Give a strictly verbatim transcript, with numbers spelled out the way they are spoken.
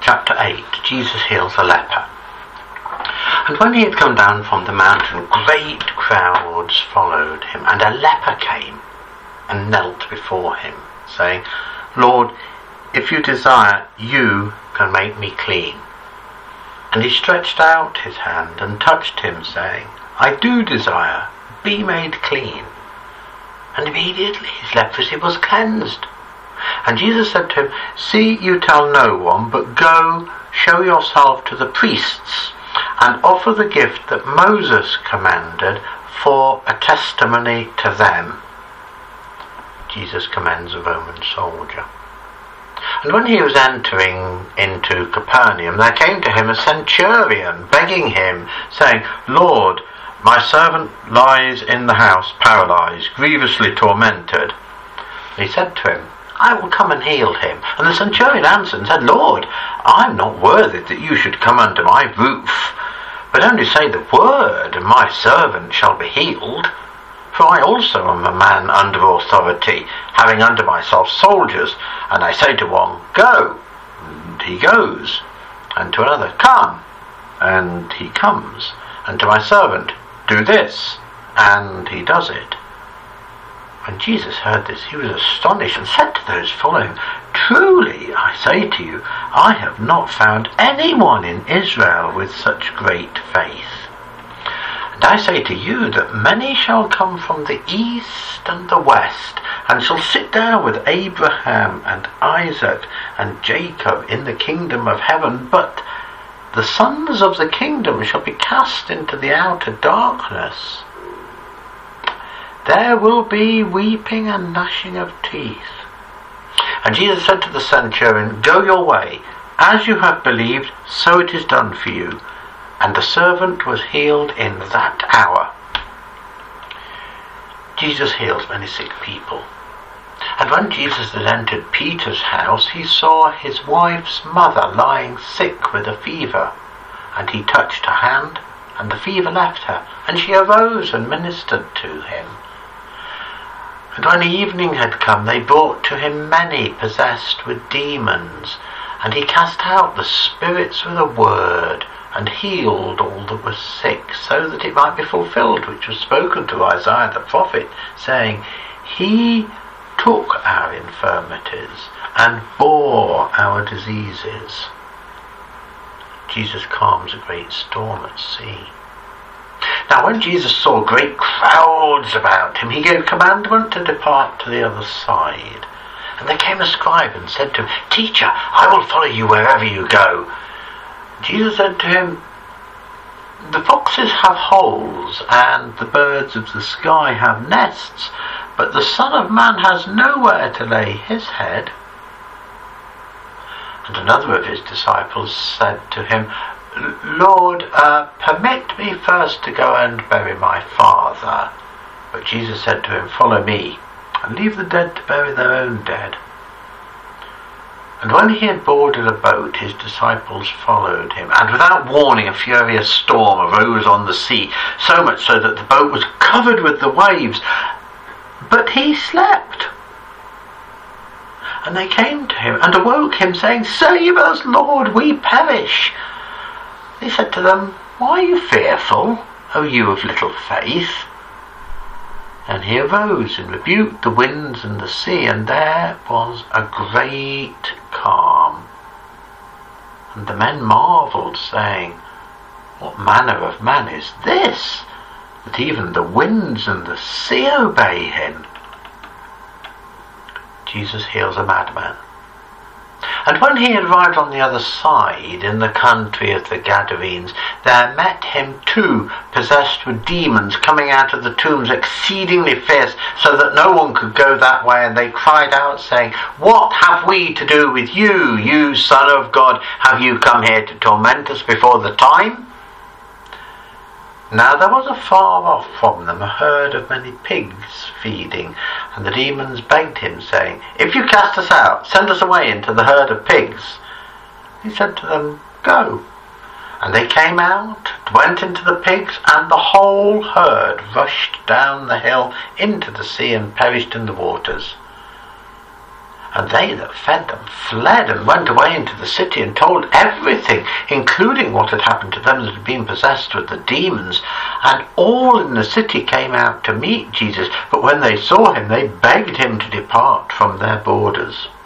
chapter eight, Jesus heals a leper. And when he had come down from the mountain, great crowds followed him, and a leper came and knelt before him, saying, Lord, if you desire, you can make me clean. And he stretched out his hand and touched him, saying, I do desire, be made clean. And immediately his leprosy was cleansed. And Jesus said to him, See, you tell no one, but go, show yourself to the priests, and offer the gift that Moses commanded for a testimony to them. Jesus commends a Roman soldier. And when he was entering into Capernaum, there came to him a centurion, begging him, saying, Lord, my servant lies in the house, paralyzed, grievously tormented. And he said to him, I will come and heal him. And the centurion answered and said, Lord, I am not worthy that you should come under my roof, but only say the word, and my servant shall be healed. For I also am a man under authority, having under myself soldiers, and I say to one, Go, and he goes, and to another, Come, and he comes, and to my servant, Do this, and he does it. When Jesus heard this, he was astonished, and said to those following, Truly, I say to you, I have not found anyone in Israel with such great faith. And I say to you that many shall come from the east and the west, and shall sit down with Abraham and Isaac and Jacob in the kingdom of heaven, but the sons of the kingdom shall be cast into the outer darkness. There will be weeping and gnashing of teeth. And Jesus said to the centurion, Go your way, as you have believed, so it is done for you. And the servant was healed in that hour. Jesus heals many sick people. And when Jesus had entered Peter's house, he saw his wife's mother lying sick with a fever. And he touched her hand, and the fever left her, and she arose and ministered to him. And when evening had come, they brought to him many possessed with demons, and he cast out the spirits with a word, and healed all that was sick, so that it might be fulfilled which was spoken to Isaiah the prophet, saying, He took our infirmities and bore our diseases. Jesus calms a great storm at sea. Now when Jesus saw great crowds about him, he gave commandment to depart to the other side. And there came a scribe and said to him, Teacher, I will follow you wherever you go. Jesus said to him, The foxes have holes, and the birds of the sky have nests, but the Son of Man has nowhere to lay his head. And another of his disciples said to him, Lord, uh, permit me first to go and bury my father. But Jesus said to him, Follow me, and leave the dead to bury their own dead. And when he had boarded a boat, his disciples followed him. And without warning, a furious storm arose on the sea, so much so that the boat was covered with the waves. But he slept. And they came to him and awoke him, saying, Save us, Lord, we perish. He said to them, Why are you fearful, O you of little faith? And he arose and rebuked the winds and the sea, and there was a great calm. And the men marvelled, saying, What manner of man is this, that even the winds and the sea obey him? Jesus heals a madman. And when he had arrived on the other side, in the country of the Gadarenes, there met him two possessed with demons, coming out of the tombs exceedingly fierce, so that no one could go that way. And they cried out, saying, What have we to do with you, you Son of God? Have you come here to torment us before the time? Now there was afar off from them a herd of many pigs feeding, and the demons begged him, saying, If you cast us out, send us away into the herd of pigs. He said to them, Go. And they came out, went into the pigs, and the whole herd rushed down the hill into the sea and perished in the waters. And they that fed them fled and went away into the city and told everything, including what had happened to them that had been possessed with the demons. And all in the city came out to meet Jesus, but when they saw him, they begged him to depart from their borders.